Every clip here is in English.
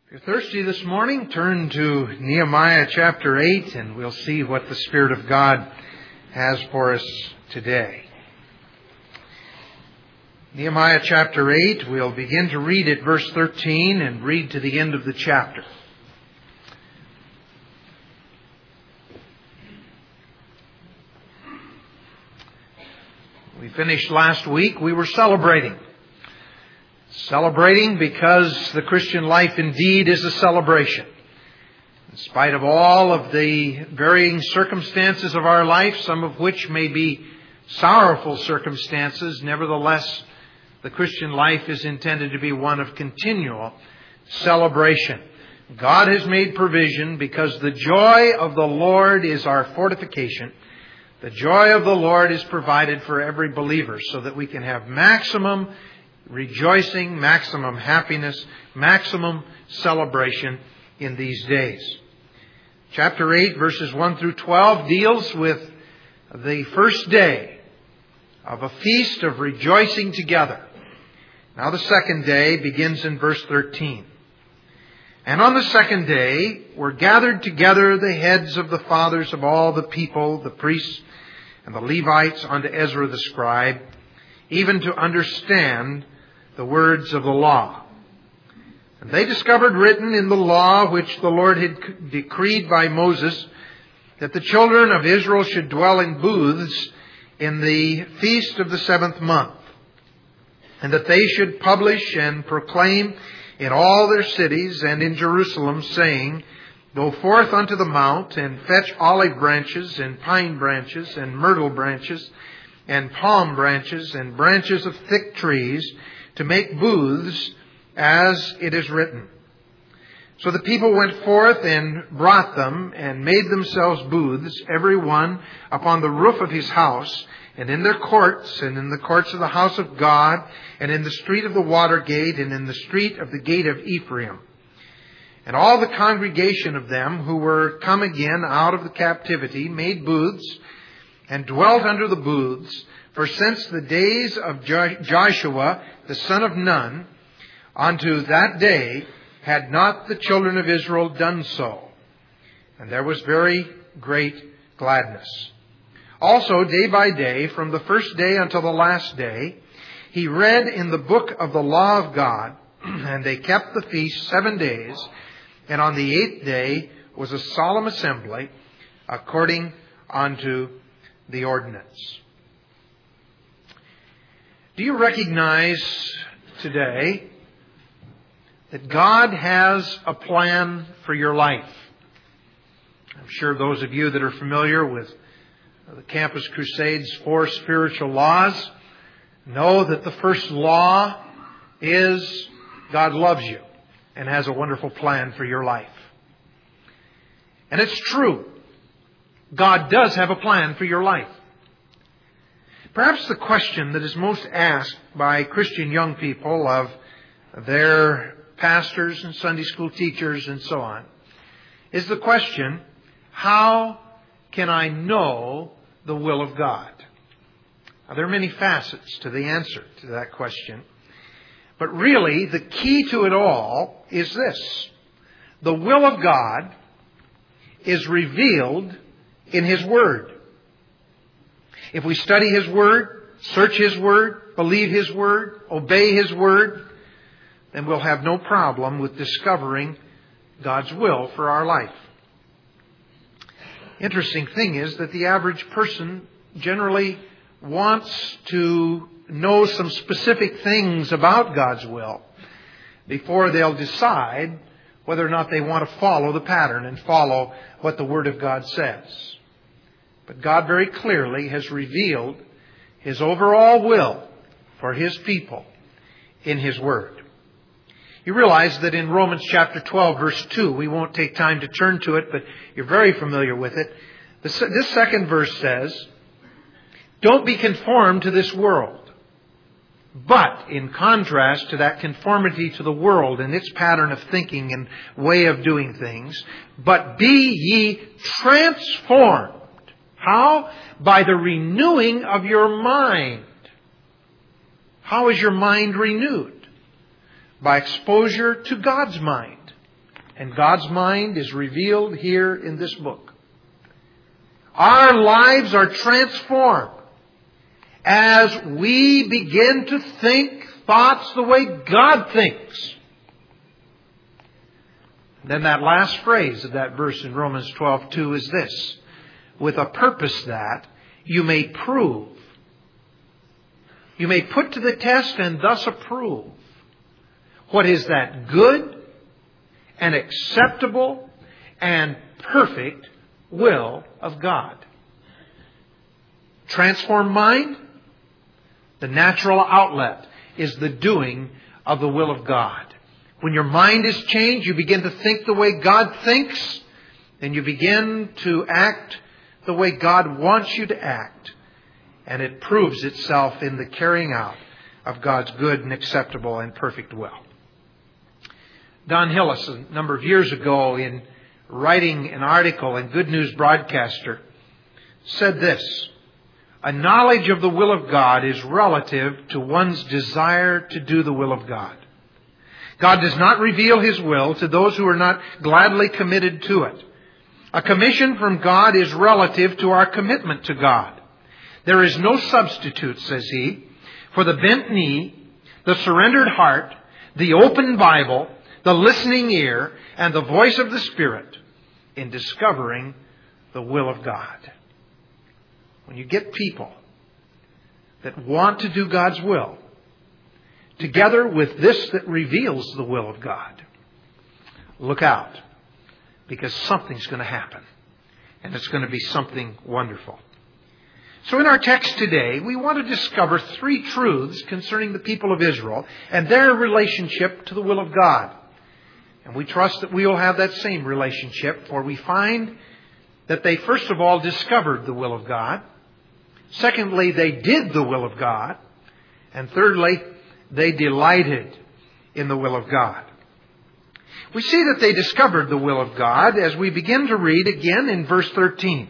If you're thirsty this morning, turn to Nehemiah chapter 8 and we'll see what the Spirit of God has for us today. Nehemiah chapter 8, we'll begin to read at verse 13 and read to the end of the chapter. We finished last week, we were celebrating. Celebrating because the Christian life indeed is a celebration. In spite of all of the varying circumstances of our life, some of which may be sorrowful circumstances, nevertheless, the Christian life is intended to be one of continual celebration. God has made provision because the joy of the Lord is our fortification. The joy of the Lord is provided for every believer so that we can have maximum rejoicing, maximum happiness, maximum celebration in these days. Chapter 8, verses 1 through 12 deals with the first day of a feast of rejoicing together. Now the second day begins in verse 13. And on the second day were gathered together the heads of the fathers of all the people, the priests and the Levites, unto Ezra the scribe, even to understand the words of the law. And they discovered written in the law which the Lord had decreed by Moses, that the children of Israel should dwell in booths in the feast of the 7th month, and that they should publish and proclaim in all their cities and in Jerusalem, saying, Go forth unto the mount, and fetch olive branches, and pine branches, and myrtle branches, and palm branches, and branches of thick trees, to make booths, as it is written. So the people went forth and brought them, and made themselves booths, every one upon the roof of his house, and in their courts, and in the courts of the house of God, and in the street of the water gate, and in the street of the gate of Ephraim. And all the congregation of them who were come again out of the captivity made booths, and dwelt under the booths, for since the days of Joshua the son of Nun, unto that day had not the children of Israel done so. And there was very great gladness. Also, day by day, from the first day until the last day, he read in the book of the law of God, and they kept the feast 7 days, and on the 8th day was a solemn assembly, according unto the ordinance. Do you recognize today that God has a plan for your life? I'm sure those of you that are familiar with the Campus Crusade's 4 spiritual laws know that the first law is God loves you and has a wonderful plan for your life. And it's true. God does have a plan for your life. Perhaps the question that is most asked by Christian young people of their pastors and Sunday school teachers and so on is the question, how can I know the will of God? Now, there are many facets to the answer to that question. But really, the key to it all is this. The will of God is revealed in His Word. If we study His Word, search His Word, believe His Word, obey His Word, then we'll have no problem with discovering God's will for our life. Interesting thing is that the average person generally wants to know some specific things about God's will before they'll decide whether or not they want to follow the pattern and follow what the Word of God says. But God very clearly has revealed His overall will for His people in His Word. You realize that in Romans chapter 12, verse 2, we won't take time to turn to it, but you're very familiar with it. This second verse says, Don't be conformed to this world. But in contrast to that conformity to the world and its pattern of thinking and way of doing things, but be ye transformed. How? By the renewing of your mind. How is your mind renewed? By exposure to God's mind. And God's mind is revealed here in this book. Our lives are transformed as we begin to think thoughts the way God thinks. Then that last phrase of that verse in Romans 12:2 is this: with a purpose that you may prove. You may put to the test and thus approve what is that good and acceptable and perfect will of God. Transformed mind, the natural outlet is the doing of the will of God. When your mind is changed, you begin to think the way God thinks, and you begin to act the way God wants you to act. And it proves itself in the carrying out of God's good and acceptable and perfect will. Don Hillis, a number of years ago, in writing an article in Good News Broadcaster, said this: a knowledge of the will of God is relative to one's desire to do the will of God. God does not reveal His will to those who are not gladly committed to it. A commission from God is relative to our commitment to God. There is no substitute, says he, for the bent knee, the surrendered heart, the open Bible, the listening ear, and the voice of the Spirit in discovering the will of God. When you get people that want to do God's will, together with this that reveals the will of God, look out, because something's going to happen. And it's going to be something wonderful. So in our text today, we want to discover three truths concerning the people of Israel and their relationship to the will of God. And we trust that we will have that same relationship, for we find that they first of all discovered the will of God. Secondly, they did the will of God. And thirdly, they delighted in the will of God. We see that they discovered the will of God as we begin to read again in verse 13.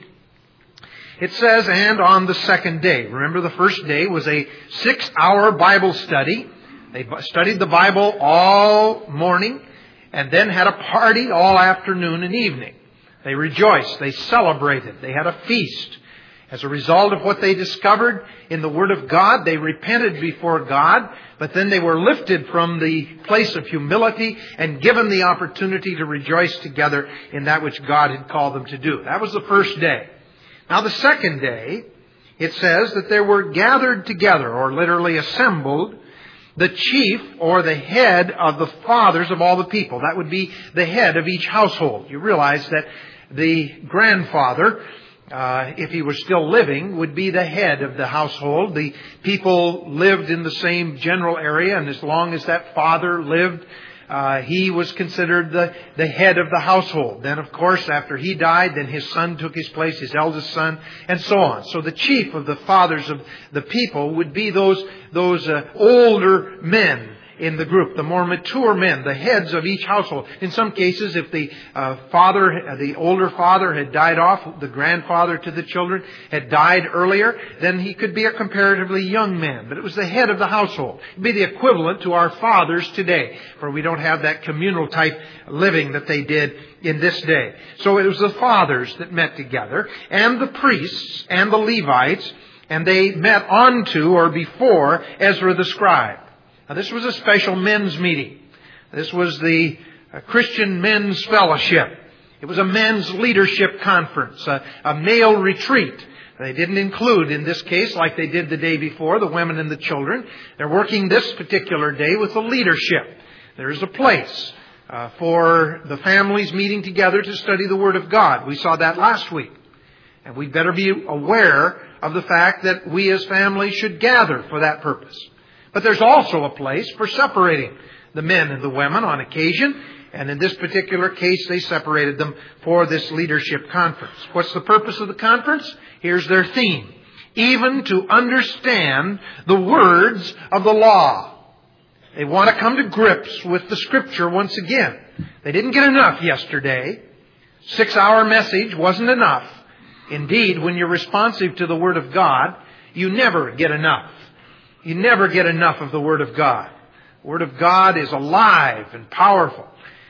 It says, and on the second day. Remember, the first day was a 6-hour Bible study. They studied the Bible all morning and then had a party all afternoon and evening. They rejoiced. They celebrated. They had a feast. As a result of what they discovered in the Word of God, they repented before God, but then they were lifted from the place of humility and given the opportunity to rejoice together in that which God had called them to do. That was the first day. Now the second day, it says that there were gathered together, or literally assembled, the chief or the head of the fathers of all the people. That would be the head of each household. You realize that the grandfather, if he was still living, would be the head of the household. The people lived in the same general area, and as long as that father lived, he was considered the head of the household. Then, of course, after he died, then his son took his place, his eldest son, and so on. So the chief of the fathers of the people would be those older men in the group, the more mature men, the heads of each household. In some cases, if the older father had died off, the grandfather to the children had died earlier, then he could be a comparatively young man. But it was the head of the household. It would be the equivalent to our fathers today, for we don't have that communal type living that they did in this day. So it was the fathers that met together, and the priests and the Levites, and they met onto or before Ezra the scribe. Now, this was a special men's meeting. This was the Christian Men's Fellowship. It was a men's leadership conference, a male retreat. They didn't include, in this case, like they did the day before, the women and the children. They're working this particular day with the leadership. There is a place for the families meeting together to study the Word of God. We saw that last week. And we'd better be aware of the fact that we as families should gather for that purpose. But there's also a place for separating the men and the women on occasion. And in this particular case, they separated them for this leadership conference. What's the purpose of the conference? Here's their theme. Even to understand the words of the law. They want to come to grips with the Scripture once again. They didn't get enough yesterday. 6-hour message wasn't enough. Indeed, when you're responsive to the Word of God, you never get enough. You never get enough of the Word of God. The Word of God is alive and powerful.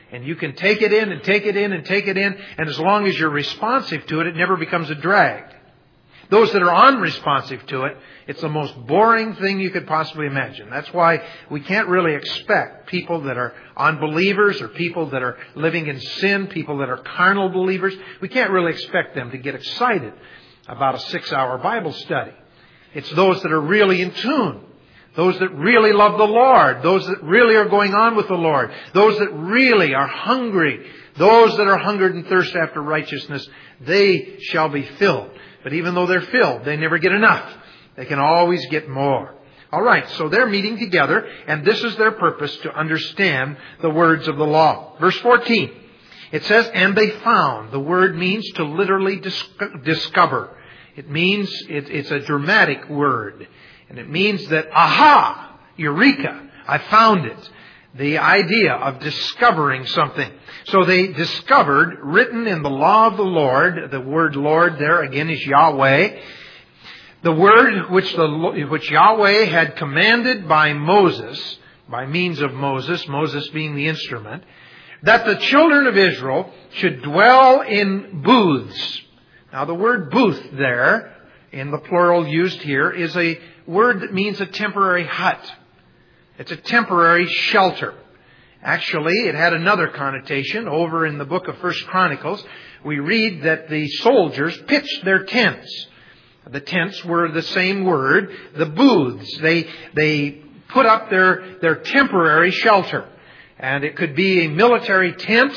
And you can take it in and take it in and take it in. And as long as you're responsive to it, it never becomes a drag. Those that are unresponsive to it, it's the most boring thing you could possibly imagine. That's why we can't really expect people that are unbelievers or people that are living in sin, people that are carnal believers, we can't really expect them to get excited about a 6-hour Bible study. It's those that are really in tune, those that really love the Lord, those that really are going on with the Lord, those that really are hungry, those that are hungered and thirst after righteousness, they shall be filled. But even though they're filled, they never get enough. They can always get more. All right, so they're meeting together, and this is their purpose, to understand the words of the law. Verse 14, it says, and they found. The word means to literally discover. It means, it's a dramatic word. And it means that, aha, eureka, I found it. The idea of discovering something. So they discovered, written in the law of the Lord, the word Lord there again is Yahweh, the word which Yahweh had commanded by Moses, by means of Moses, Moses being the instrument, that the children of Israel should dwell in booths. Now the word booth there, in the plural used here, is a word that means a temporary hut. It's a temporary shelter. Actually, it had another connotation. Over in the book of 1 Chronicles, we read that the soldiers pitched their tents. The tents were the same word, the booths. They put up their temporary shelter. And it could be a military tent,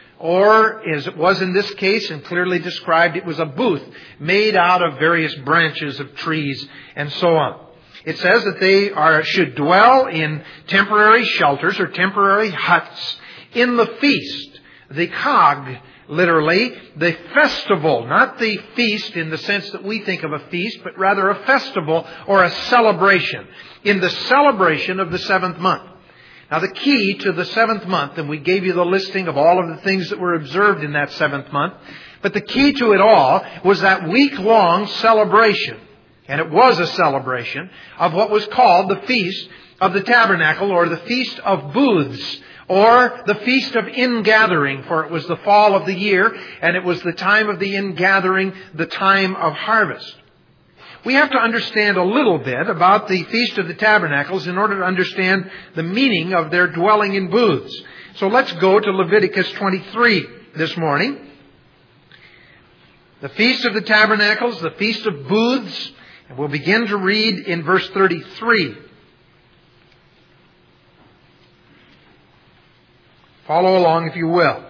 or as it was in this case and clearly described, it was a booth made out of various branches of trees and so on. It says that they should dwell in temporary shelters or temporary huts in the feast. The Chag, literally, the festival, not the feast in the sense that we think of a feast, but rather a festival or a celebration. In the celebration of the 7th month. Now the key to the 7th month, and we gave you the listing of all of the things that were observed in that 7th month, but the key to it all was that week-long celebration. And it was a celebration of what was called the Feast of the Tabernacle, or the Feast of Booths, or the Feast of Ingathering, for it was the fall of the year, and it was the time of the ingathering, the time of harvest. We have to understand a little bit about the Feast of the Tabernacles in order to understand the meaning of their dwelling in booths. So let's go to Leviticus 23 this morning. The Feast of the Tabernacles, the Feast of Booths. And we'll begin to read in verse 33. Follow along if you will.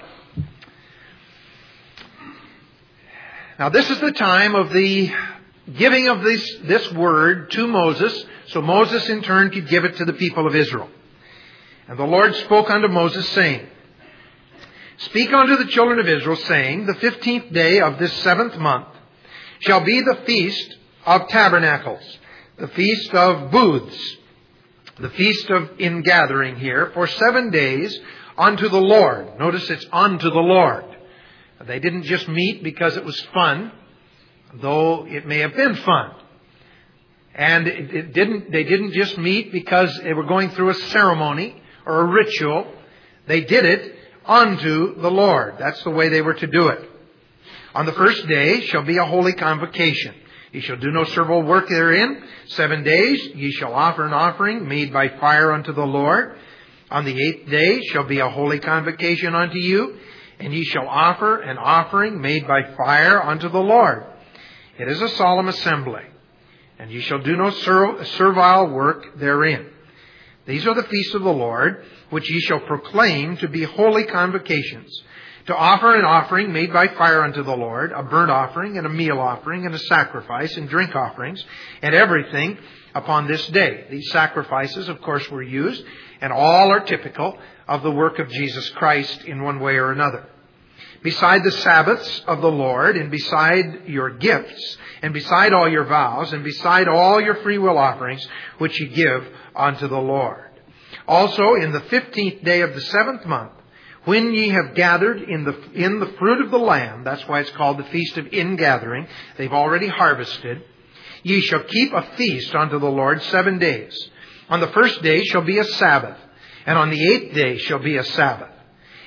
Now this is the time of the giving of this word to Moses, so Moses in turn could give it to the people of Israel. And the Lord spoke unto Moses, saying, Speak unto the children of Israel, saying, The 15th day of this 7th month shall be the Feast of Tabernacles, the Feast of Booths, the Feast of Ingathering here, for 7 days unto the Lord. Notice it's unto the Lord. They didn't just meet because it was fun, though it may have been fun. And they didn't just meet because they were going through a ceremony or a ritual. They did it unto the Lord. That's the way they were to do it. On the first day shall be a holy convocation. Ye shall do no servile work therein. 7 days ye shall offer an offering made by fire unto the Lord. On the 8th day shall be a holy convocation unto you, and ye shall offer an offering made by fire unto the Lord. It is a solemn assembly, and ye shall do no servile work therein. These are the feasts of the Lord, which ye shall proclaim to be holy convocations, to offer an offering made by fire unto the Lord, a burnt offering and a meal offering and a sacrifice and drink offerings, and everything upon this day. These sacrifices, of course, were used, and all are typical of the work of Jesus Christ in one way or another. Beside the Sabbaths of the Lord, and beside your gifts, and beside all your vows, and beside all your freewill offerings, which ye give unto the Lord. Also, in the 15th day of the 7th month, when ye have gathered in the fruit of the land, that's why it's called the Feast of Ingathering, they've already harvested, ye shall keep a feast unto the Lord 7 days. On the first day shall be a Sabbath, and on the 8th day shall be a Sabbath.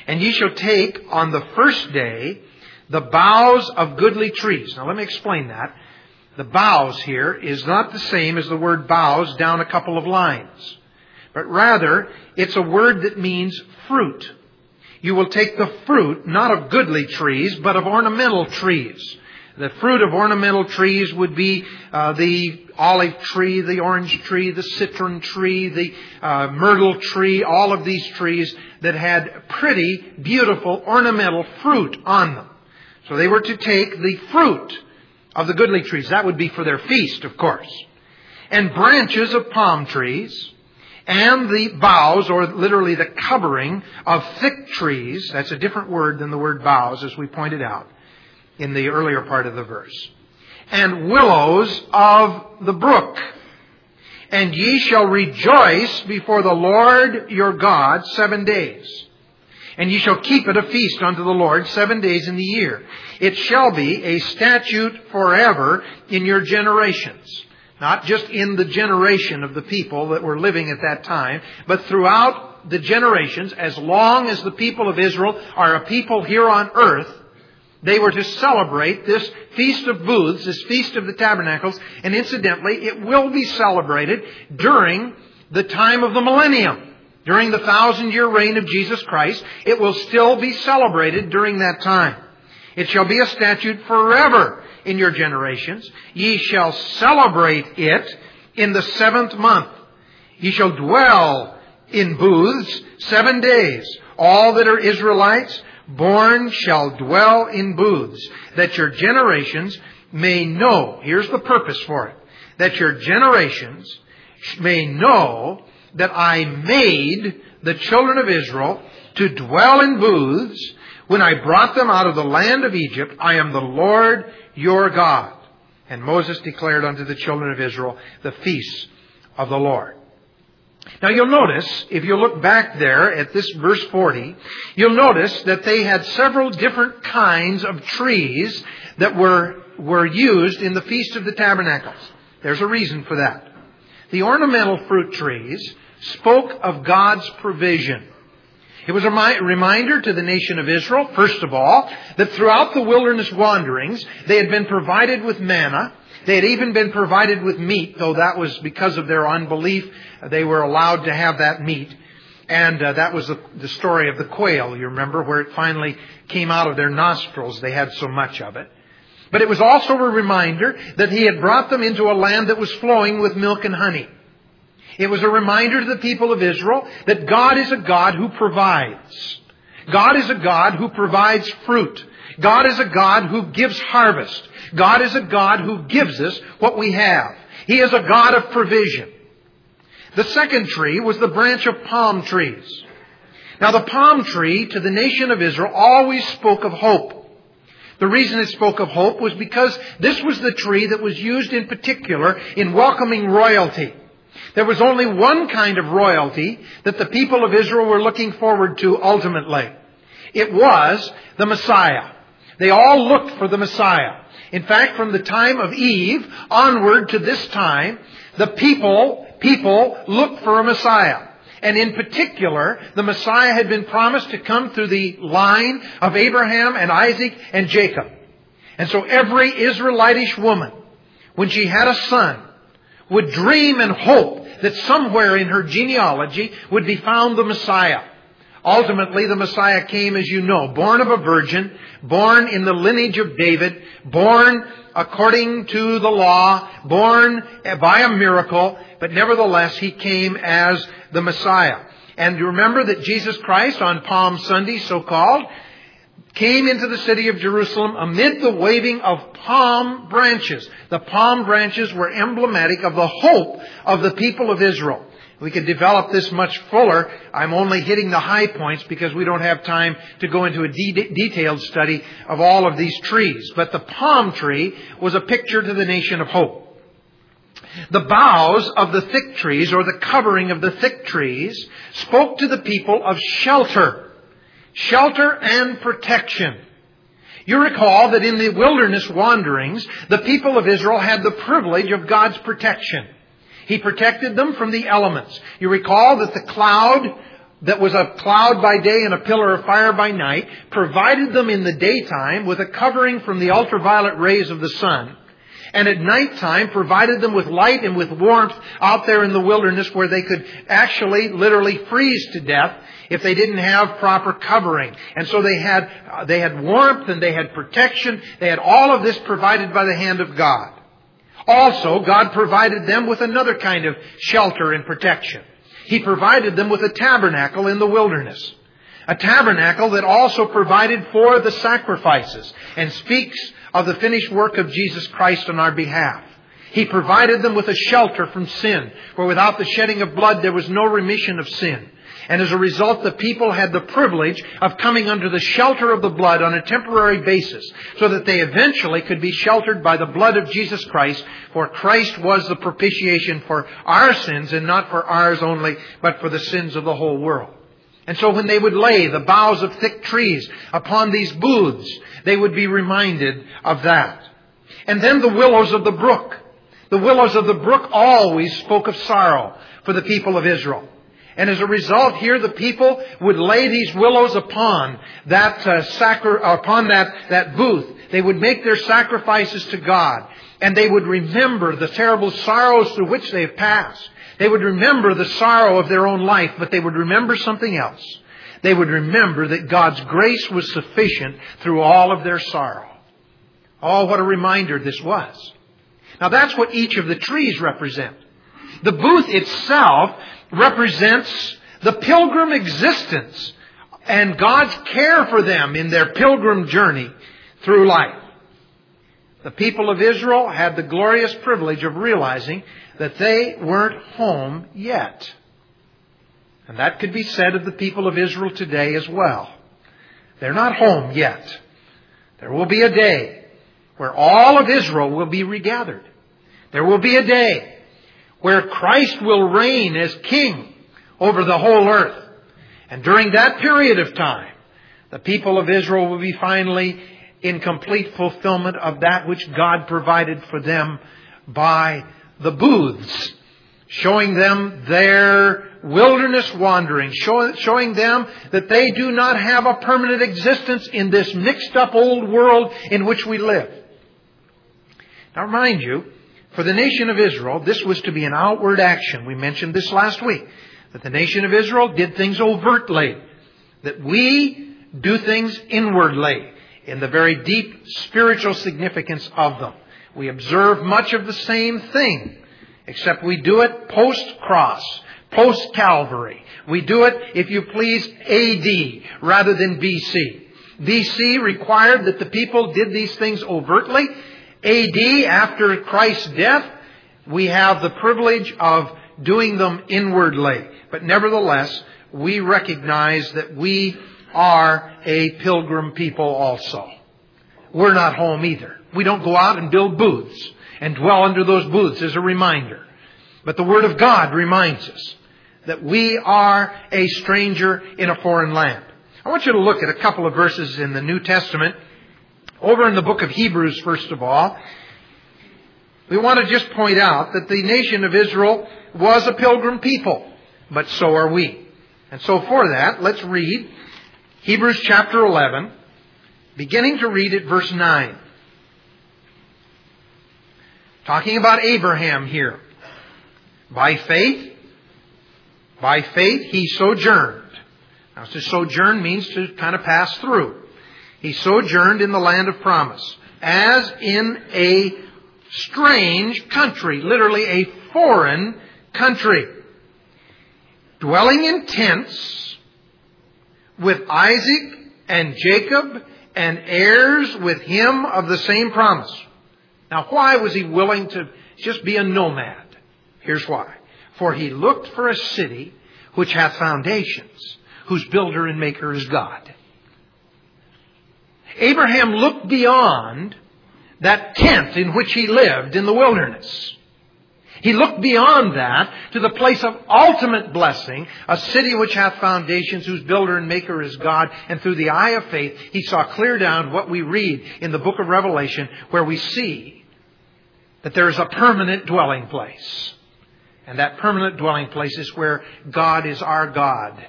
And ye shall take on the first day the boughs of goodly trees. Now let me explain that. The boughs here is not the same as the word boughs down a couple of lines. But rather, it's a word that means fruit. You will take the fruit, not of goodly trees, but of ornamental trees. The fruit of ornamental trees would be the olive tree, the orange tree, the citron tree, the myrtle tree, all of these trees that had pretty, beautiful, ornamental fruit on them. So they were to take the fruit of the goodly trees. That would be for their feast, of course. And branches of palm trees, and the boughs, or literally the covering of thick trees. That's a different word than the word boughs, as we pointed out in the earlier part of the verse. And willows of the brook. And ye shall rejoice before the Lord your God 7 days. And ye shall keep it a feast unto the Lord 7 days in the year. It shall be a statute forever in your generations. Not just in the generation of the people that were living at that time, but throughout the generations, as long as the people of Israel are a people here on earth, they were to celebrate this Feast of Booths, this Feast of the Tabernacles, and incidentally, it will be celebrated during the time of the millennium. During the 1,000-year reign of Jesus Christ, it will still be celebrated during that time. It shall be a statute forever in your generations. Ye shall celebrate it in the 7th month. Ye shall dwell in booths 7 days. All that are Israelites born shall dwell in booths, that your generations may know. Here's the purpose for it. That your generations may know that I made the children of Israel to dwell in booths when I brought them out of the land of Egypt. I am the Lord your God. And Moses declared unto the children of Israel the feasts of the Lord. Now you'll notice, if you look back there at this verse 40, you'll notice that they had several different kinds of trees that were used in the Feast of the Tabernacles. There's a reason for that. The ornamental fruit trees spoke of God's provision. It was a reminder to the nation of Israel, first of all, that throughout the wilderness wanderings, they had been provided with manna. They had even been provided with meat, though that was because of their unbelief. They were allowed to have that meat. And that was the story of the quail, you remember, where it finally came out of their nostrils. They had so much of it. But it was also a reminder that He had brought them into a land that was flowing with milk and honey. It was a reminder to the people of Israel that God is a God who provides. God is a God who provides fruit. God is a God who gives harvest. God is a God who gives us what we have. He is a God of provision. The second tree was the branch of palm trees. Now the palm tree to the nation of Israel always spoke of hope. The reason it spoke of hope was because this was the tree that was used in particular in welcoming royalty. There was only one kind of royalty that the people of Israel were looking forward to ultimately. It was the Messiah. They all looked for the Messiah. In fact, from the time of Eve onward to this time, the people looked for a Messiah. And in particular, the Messiah had been promised to come through the line of Abraham and Isaac and Jacob. And so every Israelitish woman, when she had a son, would dream and hope that somewhere in her genealogy would be found the Messiah. Ultimately, the Messiah came, as you know, born of a virgin, born in the lineage of David, born according to the law, born by a miracle, but nevertheless, He came as the Messiah. And you remember that Jesus Christ, on Palm Sunday, so-called, came into the city of Jerusalem amid the waving of palm branches. The palm branches were emblematic of the hope of the people of Israel. We could develop this much fuller. I'm only hitting the high points because we don't have time to go into a detailed study of all of these trees. But the palm tree was a picture to the nation of hope. The boughs of the thick trees, or the covering of the thick trees, spoke to the people of shelter. Shelter and protection. You recall that in the wilderness wanderings, the people of Israel had the privilege of God's protection. He protected them from the elements. You recall that the cloud that was a cloud by day and a pillar of fire by night, provided them in the daytime with a covering from the ultraviolet rays of the sun, and at nighttime provided them with light and with warmth out there in the wilderness where they could actually literally freeze to death if they didn't have proper covering. And so they had warmth and they had protection. They had all of this provided by the hand of God. Also, God provided them with another kind of shelter and protection. He provided them with a tabernacle in the wilderness. A tabernacle that also provided for the sacrifices and speaks of the finished work of Jesus Christ on our behalf. He provided them with a shelter from sin, for without the shedding of blood there was no remission of sin. And as a result, the people had the privilege of coming under the shelter of the blood on a temporary basis, so that they eventually could be sheltered by the blood of Jesus Christ, for Christ was the propitiation for our sins, and not for ours only, but for the sins of the whole world. And so when they would lay the boughs of thick trees upon these booths, they would be reminded of that. And then the willows of the brook. The willows of the brook always spoke of sorrow for the people of Israel. And as a result, here the people would lay these willows upon that booth. They would make their sacrifices to God, and they would remember the terrible sorrows through which they have passed. They would remember the sorrow of their own life, but they would remember something else. They would remember that God's grace was sufficient through all of their sorrow. Oh, what a reminder this was. Now that's what each of the trees represent. The booth itself represents the pilgrim existence and God's care for them in their pilgrim journey through life. The people of Israel had the glorious privilege of realizing that they weren't home yet. And that could be said of the people of Israel today as well. They're not home yet. There will be a day where all of Israel will be regathered. There will be a day where Christ will reign as King over the whole earth. And during that period of time, the people of Israel will be finally in complete fulfillment of that which God provided for them by the booths, showing them their wilderness wandering, showing them that they do not have a permanent existence in this mixed up old world in which we live. Now mind you, for the nation of Israel, this was to be an outward action. We mentioned this last week, that the nation of Israel did things overtly, that we do things inwardly in the very deep spiritual significance of them. We observe much of the same thing, except we do it post-cross, post-Calvary. We do it, if you please, AD rather than BC. BC required that the people did these things overtly. AD, after Christ's death, we have the privilege of doing them inwardly. But nevertheless, we recognize that we are a pilgrim people also. We're not home either. We don't go out and build booths and dwell under those booths as a reminder. But the Word of God reminds us that we are a stranger in a foreign land. I want you to look at a couple of verses in the New Testament. Over in the book of Hebrews, first of all, we want to just point out that the nation of Israel was a pilgrim people, but so are we. And so for that, let's read Hebrews chapter 11, beginning to read at verse 9. Talking about Abraham here. By faith, he sojourned. Now, to sojourn means to kind of pass through. He sojourned in the land of promise, as in a strange country, literally a foreign country, dwelling in tents with Isaac and Jacob and heirs with him of the same promise. Now, why was he willing to just be a nomad? Here's why. For he looked for a city which hath foundations, whose builder and maker is God. Abraham looked beyond that tent in which he lived in the wilderness. He looked beyond that to the place of ultimate blessing, a city which hath foundations, whose builder and maker is God. And through the eye of faith, he saw clear down what we read in the book of Revelation, where we see that there is a permanent dwelling place. And that permanent dwelling place is where God is our God.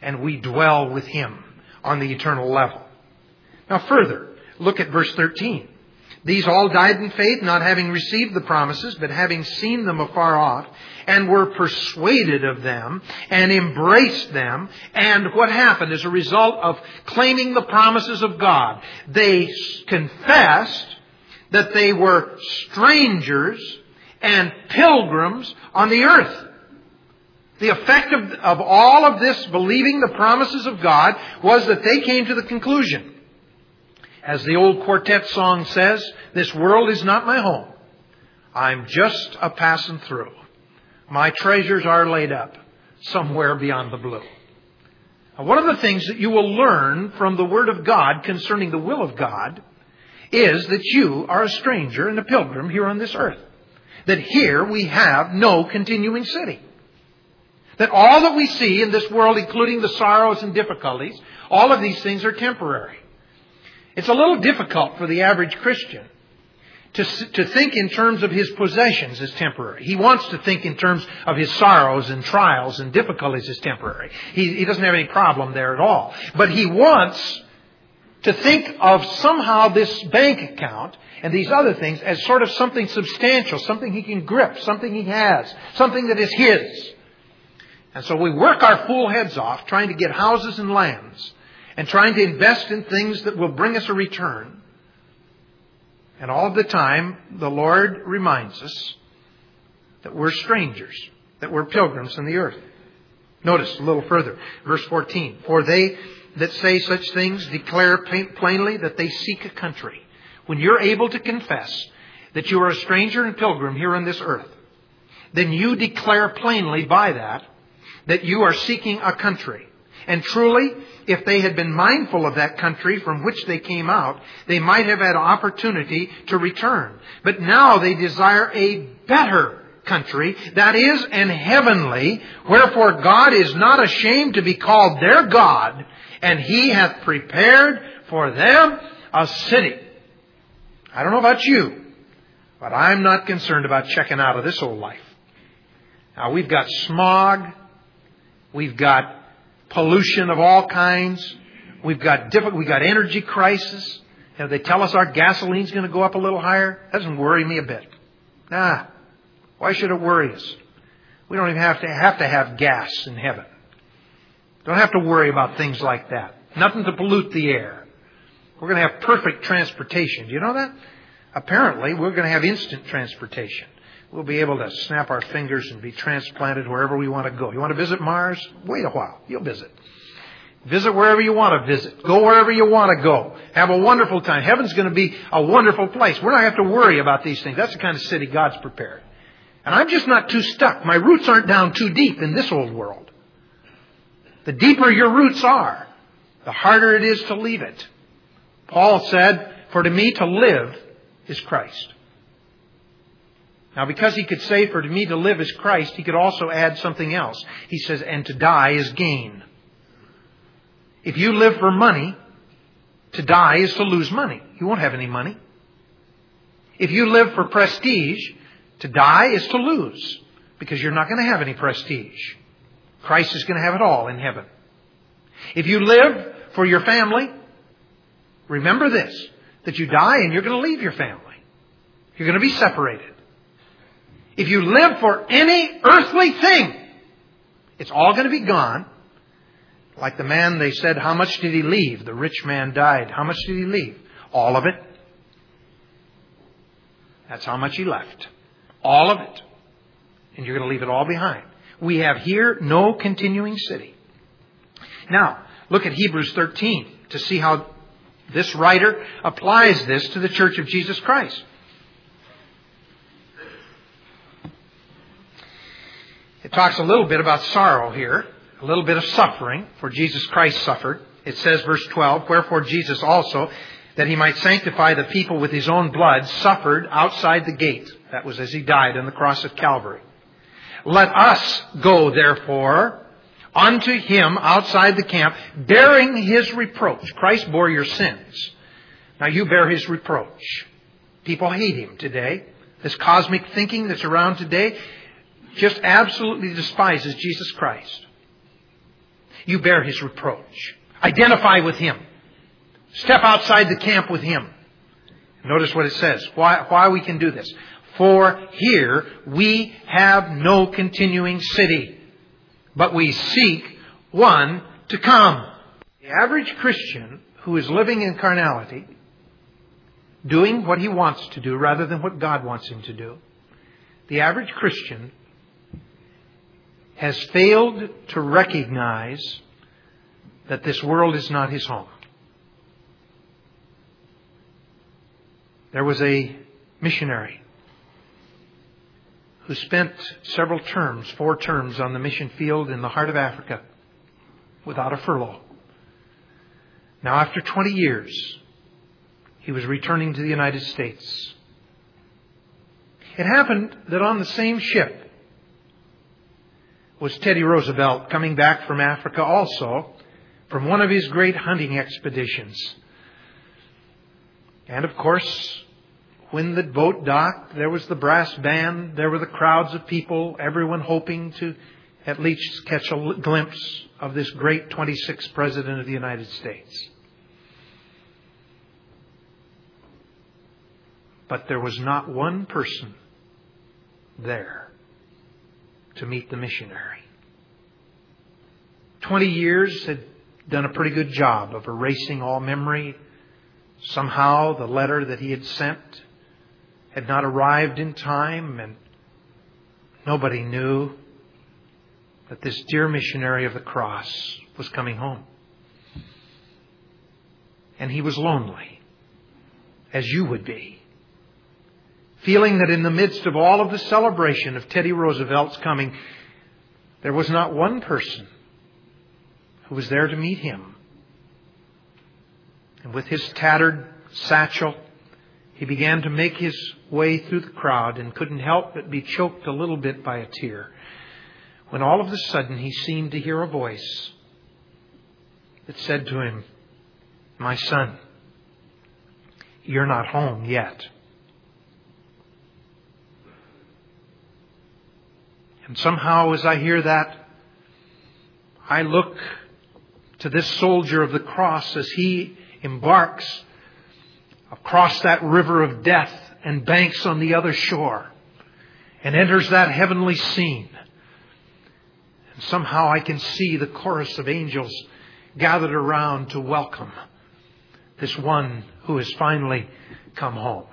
and we dwell with Him on the eternal level. Now further, look at verse 13. These all died in faith, not having received the promises, but having seen them afar off, and were persuaded of them, and embraced them. And what happened as a result of claiming the promises of God? They confessed that they were strangers and pilgrims on the earth. The effect of all of this, believing the promises of God, was that they came to the conclusion, as the old quartet song says, this world is not my home. I'm just a passing through. My treasures are laid up somewhere beyond the blue. Now, one of the things that you will learn from the Word of God concerning the will of God is that you are a stranger and a pilgrim here on this earth. That here we have no continuing city. That all that we see in this world, including the sorrows and difficulties, all of these things are temporary. It's a little difficult for the average Christian to think in terms of his possessions as temporary. He wants to think in terms of his sorrows and trials and difficulties as temporary. He doesn't have any problem there at all. But he wants to think of somehow this bank account and these other things as sort of something substantial, something he can grip, something he has, something that is his. And so we work our fool heads off trying to get houses and lands and trying to invest in things that will bring us a return. And all of the time, the Lord reminds us that we're strangers, that we're pilgrims in the earth. Notice a little further, verse 14. For they that say such things declare plainly that they seek a country. When you're able to confess that you are a stranger and pilgrim here on this earth, then you declare plainly by that you are seeking a country. And truly, if they had been mindful of that country from which they came out, they might have had opportunity to return. But now they desire a better country, that is, an heavenly, wherefore God is not ashamed to be called their God, and He hath prepared for them a city. I don't know about you, but I'm not concerned about checking out of this old life. Now, we've got smog. We've got pollution of all kinds. We've got energy crisis. You know, they tell us our gasoline's going to go up a little higher. That doesn't worry me a bit. Why should it worry us? We don't even have to have gas in heaven. Don't have to worry about things like that. Nothing to pollute the air. We're going to have perfect transportation. Do you know that? Apparently, we're going to have instant transportation. We'll be able to snap our fingers and be transplanted wherever we want to go. You want to visit Mars? Wait a while. You'll visit. Visit wherever you want to visit. Go wherever you want to go. Have a wonderful time. Heaven's going to be a wonderful place. We're not going to have to worry about these things. That's the kind of city God's prepared. And I'm just not too stuck. My roots aren't down too deep in this old world. The deeper your roots are, the harder it is to leave it. Paul said, for to me to live is Christ. Now, because he could say, for to me to live is Christ, he could also add something else. He says, and to die is gain. If you live for money, to die is to lose money. You won't have any money. If you live for prestige, to die is to lose, because you're not going to have any prestige. Christ is going to have it all in heaven. If you live for your family, remember this, that you die and you're going to leave your family. You're going to be separated. If you live for any earthly thing, it's all going to be gone. Like the man, they said, how much did he leave? The rich man died. How much did he leave? All of it. That's how much he left. All of it. And you're going to leave it all behind. We have here no continuing city. Now, look at Hebrews 13 to see how this writer applies this to the Church of Jesus Christ. It talks a little bit about sorrow here, a little bit of suffering, for Jesus Christ suffered. It says, verse 12, wherefore Jesus also, that He might sanctify the people with His own blood, suffered outside the gate. That was as He died on the cross at Calvary. Let us go, therefore, unto Him outside the camp, bearing His reproach. Christ bore your sins. Now you bear His reproach. People hate Him today. This cosmic thinking that's around today just absolutely despises Jesus Christ. You bear His reproach. Identify with Him. Step outside the camp with Him. Notice what it says. Why we can do this. For here we have no continuing city, but we seek one to come. The average Christian who is living in carnality, doing what he wants to do rather than what God wants him to do, the average Christian has failed to recognize that this world is not his home. There was a missionary who spent several terms, 4 terms, on the mission field in the heart of Africa without a furlough. Now, after 20 years, he was returning to the United States. It happened that on the same ship was Teddy Roosevelt, coming back from Africa also, from one of his great hunting expeditions. And of course, when the boat docked, there was the brass band, there were the crowds of people, everyone hoping to at least catch a glimpse of this great 26th President of the United States. But there was not one person there to meet the missionary. 20 years had done a pretty good job of erasing all memory. Somehow the letter that he had sent had not arrived in time, and nobody knew that this dear missionary of the cross was coming home. And he was lonely, as you would be, feeling that in the midst of all of the celebration of Teddy Roosevelt's coming, there was not one person who was there to meet him. And with his tattered satchel, he began to make his way through the crowd and couldn't help but be choked a little bit by a tear, when all of a sudden he seemed to hear a voice that said to him, "My son, you're not home yet." And somehow as I hear that, I look to this soldier of the cross as he embarks across that river of death and banks on the other shore and enters that heavenly scene. And somehow I can see the chorus of angels gathered around to welcome this one who has finally come home.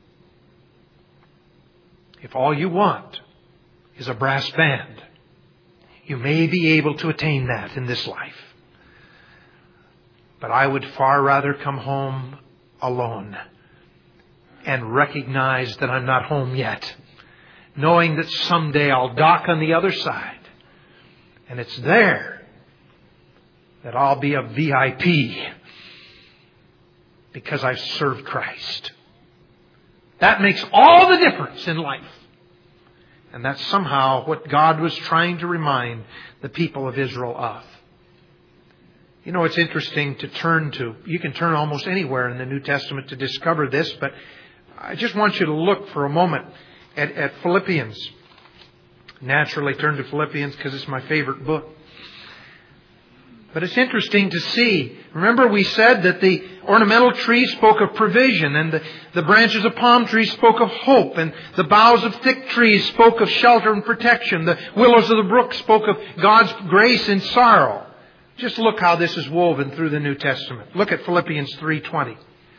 If all you want is a brass band, you may be able to attain that in this life. But I would far rather come home alone and recognize that I'm not home yet, knowing that someday I'll dock on the other side, and it's there that I'll be a VIP because I've served Christ. That makes all the difference in life. And that's somehow what God was trying to remind the people of Israel of. You know, it's interesting to turn to. You can turn almost anywhere in the New Testament to discover this, but I just want you to look for a moment at Philippians. Naturally, turn to Philippians because it's my favorite book. But it's interesting to see. Remember, we said that the ornamental trees spoke of provision, and the branches of palm trees spoke of hope, and the boughs of thick trees spoke of shelter and protection. The willows of the brook spoke of God's grace in sorrow. Just look how this is woven through the New Testament. Look at Philippians 3:20.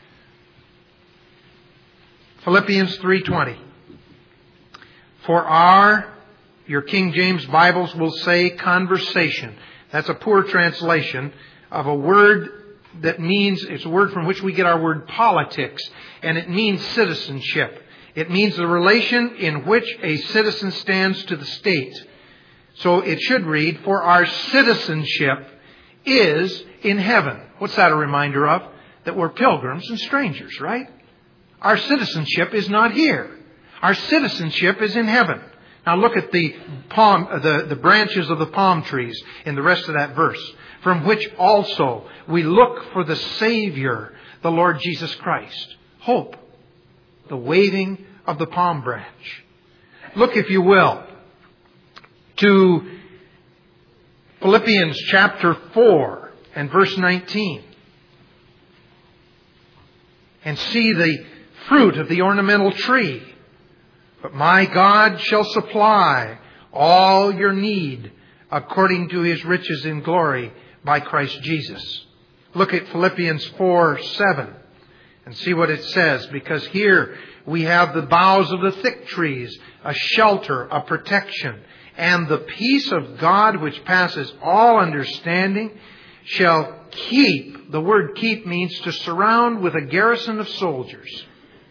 Philippians 3:20. For your King James Bibles will say conversation. That's a poor translation of a word that means, it's a word from which we get our word politics, and it means citizenship. It means the relation in which a citizen stands to the state. So it should read, for our citizenship is in heaven. What's that a reminder of? That we're pilgrims and strangers, right? Our citizenship is not here. Our citizenship is in heaven. Now look at the branches of the palm trees in the rest of that verse. From which also we look for the Savior, the Lord Jesus Christ. Hope. The waving of the palm branch. Look, if you will, to Philippians chapter 4 and verse 19. And see the fruit of the ornamental tree. But my God shall supply all your need according to His riches in glory by Christ Jesus. Look at Philippians 4:7 and see what it says. Because here we have the boughs of the thick trees, a shelter, a protection. And the peace of God which passes all understanding shall keep. The word keep means to surround with a garrison of soldiers.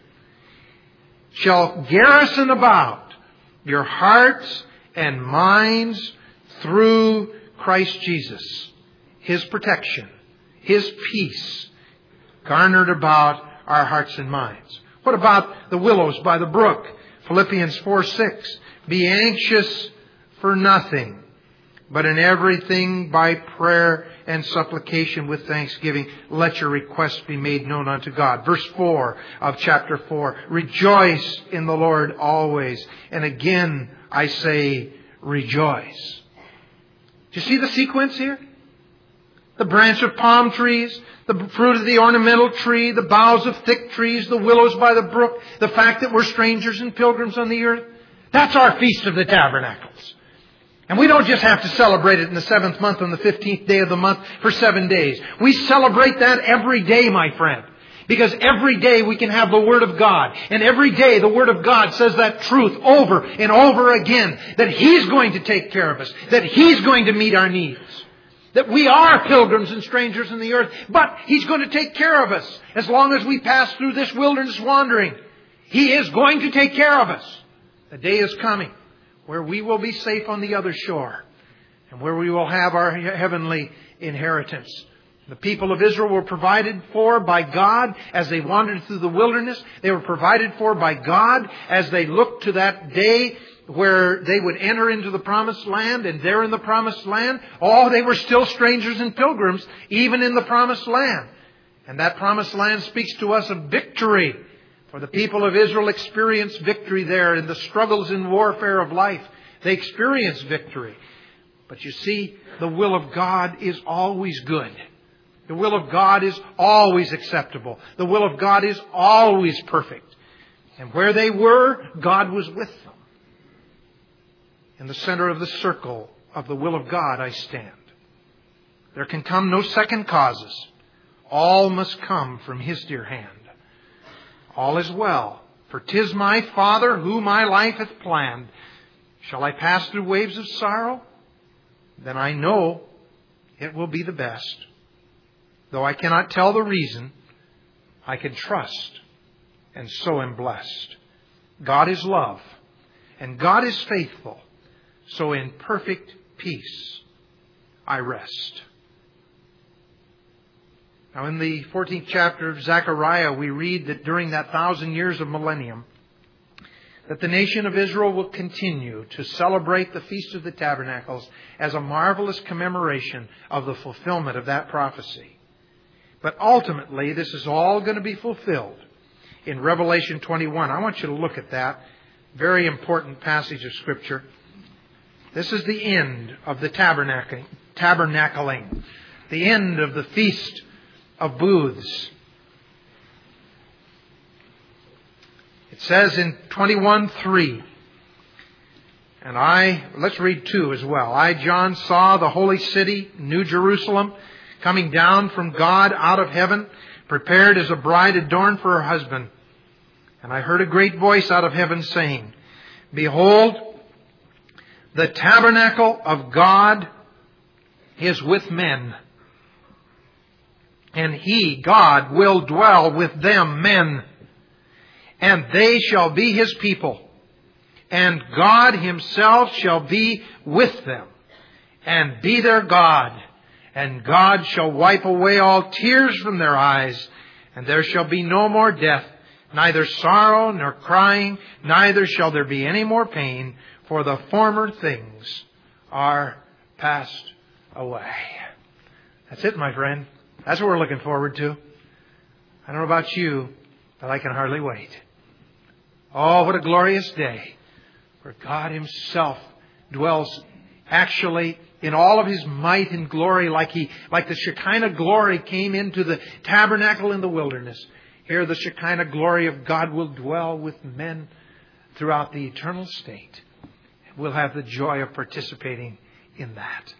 Shall garrison about your hearts and minds through Christ Jesus. His protection, His peace garnered about our hearts and minds. What about the willows by the brook? Philippians 4:6. Be anxious for nothing, but in everything by prayer and supplication with thanksgiving, let your requests be made known unto God. Verse 4 of chapter 4. Rejoice in the Lord always. And again, I say, rejoice. Do you see the sequence here? The branch of palm trees, the fruit of the ornamental tree, the boughs of thick trees, the willows by the brook, the fact that we're strangers and pilgrims on the earth. That's our Feast of the Tabernacles. And we don't just have to celebrate it in the 7th month on the 15th day of the month for 7 days. We celebrate that every day, my friend. Because every day we can have the Word of God. And every day the Word of God says that truth over and over again. That He's going to take care of us. That He's going to meet our needs. That we are pilgrims and strangers in the earth. But He's going to take care of us as long as we pass through this wilderness wandering. He is going to take care of us. The day is coming where we will be safe on the other shore and where we will have our heavenly inheritance. The people of Israel were provided for by God as they wandered through the wilderness. They were provided for by God as they looked to that day where they would enter into the promised land. And there in the promised land, they were still strangers and pilgrims, even in the promised land. And that promised land speaks to us of victory. For the people of Israel experienced victory there in the struggles and warfare of life. They experienced victory. But you see, the will of God is always good. The will of God is always acceptable. The will of God is always perfect. And where they were, God was with them. In the center of the circle of the will of God I stand. There can come no second causes. All must come from His dear hand. All is well, for 'tis my Father who my life hath planned. Shall I pass through waves of sorrow? Then I know it will be the best. Though I cannot tell the reason, I can trust, and so am blessed. God is love, and God is faithful, so in perfect peace I rest. Now in the 14th chapter of Zechariah, we read that during that 1,000 years of millennium, that the nation of Israel will continue to celebrate the Feast of the Tabernacles as a marvelous commemoration of the fulfillment of that prophecy. But ultimately, this is all going to be fulfilled in Revelation 21. I want you to look at that very important passage of Scripture. This is the end of the tabernacling, the end of the Feast of Booths. It says in 21:3, and let's read 2 as well. I, John, saw the holy city, New Jerusalem, coming down from God out of heaven, prepared as a bride adorned for her husband. And I heard a great voice out of heaven saying, Behold, the tabernacle of God is with men. And He, God, will dwell with them, men. And they shall be His people. And God Himself shall be with them. And be their God. And God shall wipe away all tears from their eyes. And there shall be no more death, neither sorrow nor crying, neither shall there be any more pain, for the former things are passed away. That's it, my friend. That's what we're looking forward to. I don't know about you, but I can hardly wait. Oh, what a glorious day where God Himself dwells actually in all of His might and glory, like the Shekinah glory came into the tabernacle in the wilderness. Here the Shekinah glory of God will dwell with men throughout the eternal state. We'll have the joy of participating in that.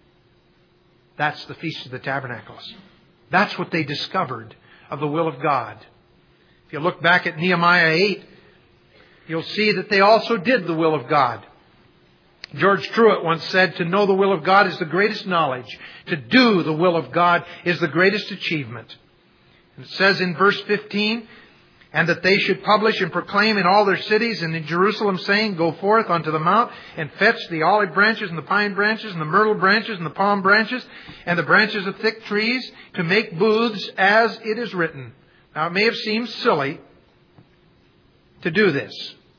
That's the Feast of the Tabernacles. That's what they discovered of the will of God. If you look back at Nehemiah 8, you'll see that they also did the will of God. George Truett once said, to know the will of God is the greatest knowledge. To do the will of God is the greatest achievement. And it says in verse 15, and that they should publish and proclaim in all their cities and in Jerusalem, saying, go forth unto the mount and fetch the olive branches and the pine branches and the myrtle branches and the palm branches and the branches of thick trees to make booths as it is written. Now it may have seemed silly to do this.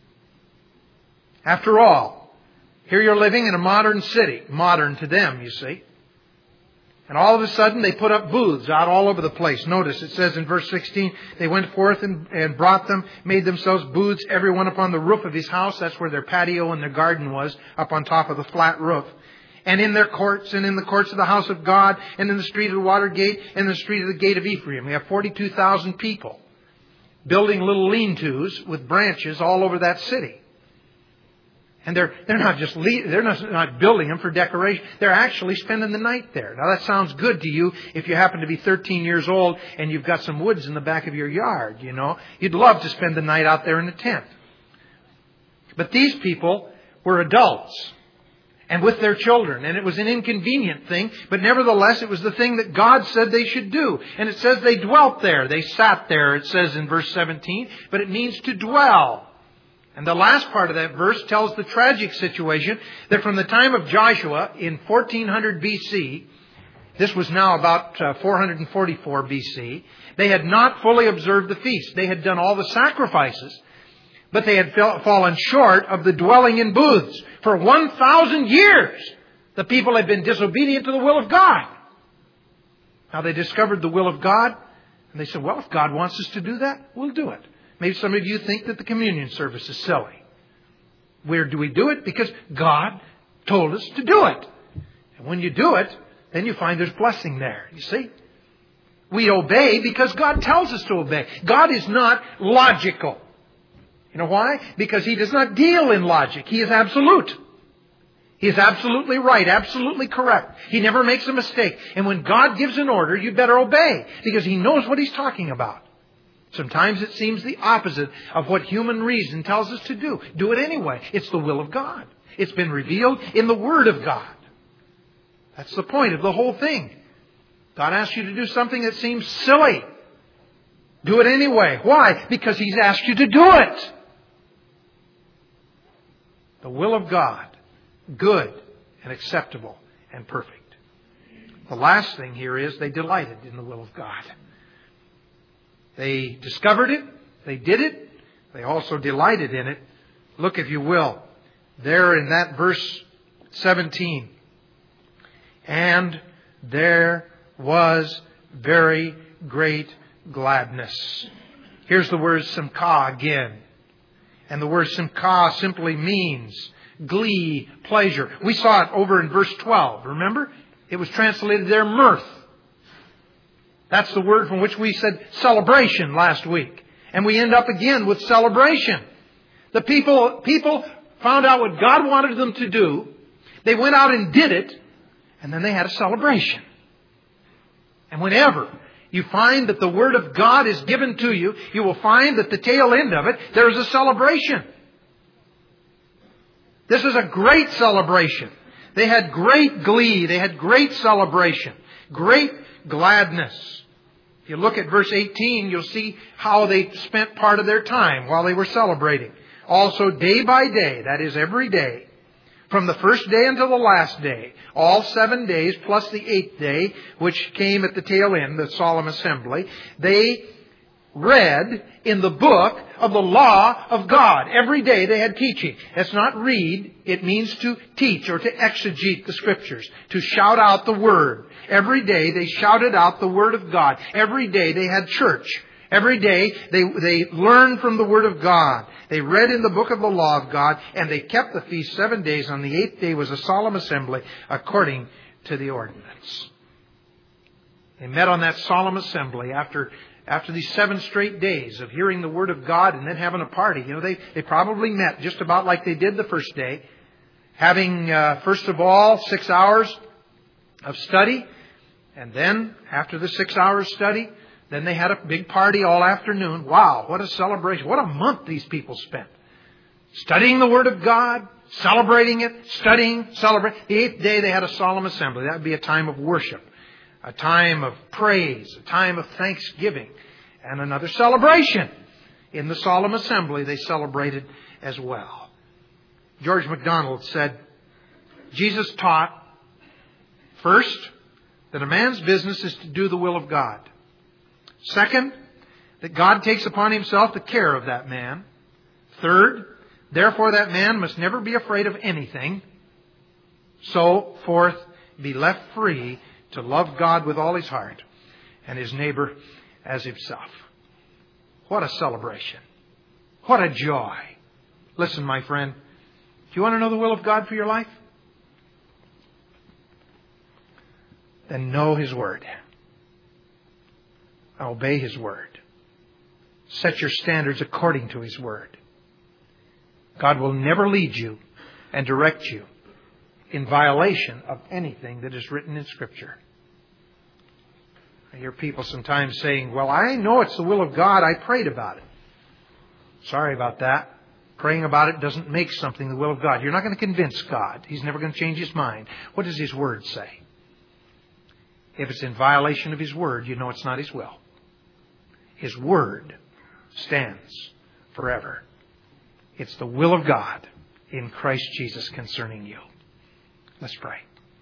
After all, here you're living in a modern city. Modern to them, you see. And all of a sudden they put up booths out all over the place. Notice it says in verse 16, they went forth and brought them, made themselves booths, everyone upon the roof of his house. That's where their patio and their garden was, up on top of the flat roof. And in their courts, and in the courts of the house of God, and in the street of the water gate, and in the street of the gate of Ephraim. We have 42,000 people building little lean-tos with branches all over that city. And they're not building them for decoration. They're actually spending the night there. Now that sounds good to you if you happen to be 13 years old and you've got some woods in the back of your yard, you know. You'd love to spend the night out there in a tent. But these people were adults and with their children. And it was an inconvenient thing, but nevertheless it was the thing that God said they should do. And it says they dwelt there. They sat there, it says in verse 17, but it means to dwell. And the last part of that verse tells the tragic situation that from the time of Joshua in 1400 BC, this was now about 444 BC, they had not fully observed the feast. They had done all the sacrifices, but they had fallen short of the dwelling in booths. For 1,000 years, the people had been disobedient to the will of God. Now they discovered the will of God, and they said, well, if God wants us to do that, we'll do it. Maybe some of you think that the communion service is silly. Where do we do it? Because God told us to do it. And when you do it, then you find there's blessing there. You see? We obey because God tells us to obey. God is not logical. You know why? Because He does not deal in logic. He is absolute. He is absolutely right, absolutely correct. He never makes a mistake. And when God gives an order, you better obey because He knows what He's talking about. Sometimes it seems the opposite of what human reason tells us to do. Do it anyway. It's the will of God. It's been revealed in the Word of God. That's the point of the whole thing. God asks you to do something that seems silly. Do it anyway. Why? Because He's asked you to do it. The will of God, good and acceptable and perfect. The last thing here is they delighted in the will of God. They discovered it. They did it. They also delighted in it. Look, if you will, there in that verse 17. And there was very great gladness. Here's the word simcha again. And the word simcha simply means glee, pleasure. We saw it over in verse 12. Remember? It was translated there mirth. That's the word from which we said celebration last week. And we end up again with celebration. The people found out what God wanted them to do. They went out and did it. And then they had a celebration. And whenever you find that the Word of God is given to you, you will find that the tail end of it, there is a celebration. This is a great celebration. They had great glee. They had great celebration. Great gladness. If you look at verse 18, you'll see how they spent part of their time while they were celebrating. Also day by day, that is every day, from the first day until the last day, all 7 days plus the 8th day, which came at the tail end, the solemn assembly, they read in the book of the law of God. Every day they had teaching. That's not read. It means to teach or to exegete the Scriptures, to shout out the Word. Every day they shouted out the Word of God. Every day they had church. Every day they learned from the Word of God. They read in the book of the law of God, and they kept the feast 7 days. On the 8th day was a solemn assembly according to the ordinance. They met on that solemn assembly after these 7 straight days of hearing the Word of God and then having a party. They probably met just about like they did the first day, having, first of all, 6 hours of study. And then, after the 6 hours study, then they had a big party all afternoon. Wow, what a celebration. What a month these people spent. Studying the Word of God, celebrating it, studying, celebrating. The 8th day they had a solemn assembly. That would be a time of worship, a time of praise, a time of thanksgiving, and another celebration. In the solemn assembly they celebrated as well. George MacDonald said, Jesus taught, first, that a man's business is to do the will of God. Second, that God takes upon Himself the care of that man. Third, therefore that man must never be afraid of anything. So, fourth, be left free to love God with all his heart and his neighbor as himself. What a celebration. What a joy. Listen, my friend, do you want to know the will of God for your life? Then know His Word. Obey His Word. Set your standards according to His Word. God will never lead you and direct you in violation of anything that is written in Scripture. I hear people sometimes saying, well, I know it's the will of God. I prayed about it. Sorry about that. Praying about it doesn't make something the will of God. You're not going to convince God. He's never going to change His mind. What does His Word say? If it's in violation of His Word, you know it's not His will. His Word stands forever. It's the will of God in Christ Jesus concerning you. Let's pray.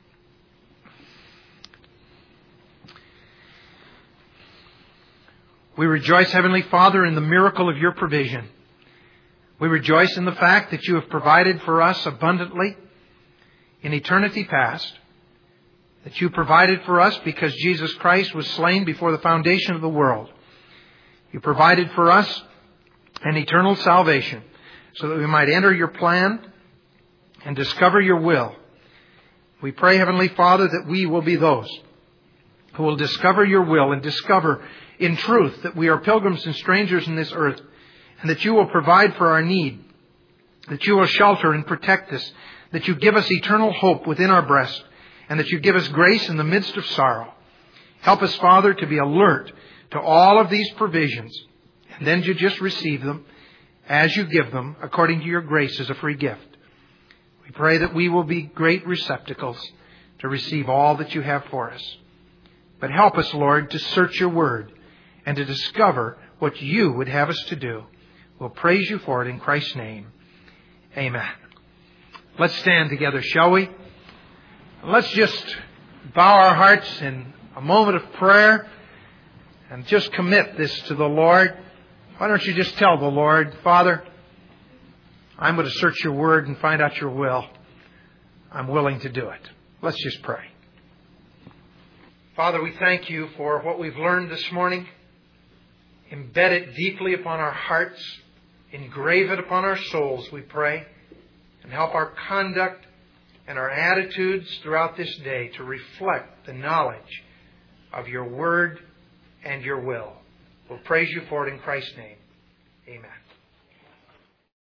We rejoice, Heavenly Father, in the miracle of Your provision. We rejoice in the fact that You have provided for us abundantly in eternity past. That You provided for us because Jesus Christ was slain before the foundation of the world. You provided for us an eternal salvation so that we might enter Your plan and discover Your will. We pray, Heavenly Father, that we will be those who will discover Your will and discover in truth that we are pilgrims and strangers in this earth, and that You will provide for our need, that You will shelter and protect us, that You give us eternal hope within our breast, and that You give us grace in the midst of sorrow. Help us, Father, to be alert to all of these provisions, and then to just receive them as You give them according to Your grace as a free gift. We pray that we will be great receptacles to receive all that You have for us. But help us, Lord, to search Your Word and to discover what You would have us to do. We'll praise You for it in Christ's name. Amen. Let's stand together, shall we? Let's just bow our hearts in a moment of prayer and just commit this to the Lord. Why don't you just tell the Lord, Father, I'm going to search Your Word and find out Your will. I'm willing to do it. Let's just pray. Father, we thank You for what we've learned this morning. Embed it deeply upon our hearts. Engrave it upon our souls, we pray. And help our conduct and our attitudes throughout this day to reflect the knowledge of Your Word and Your will. We'll praise You for it in Christ's name. Amen.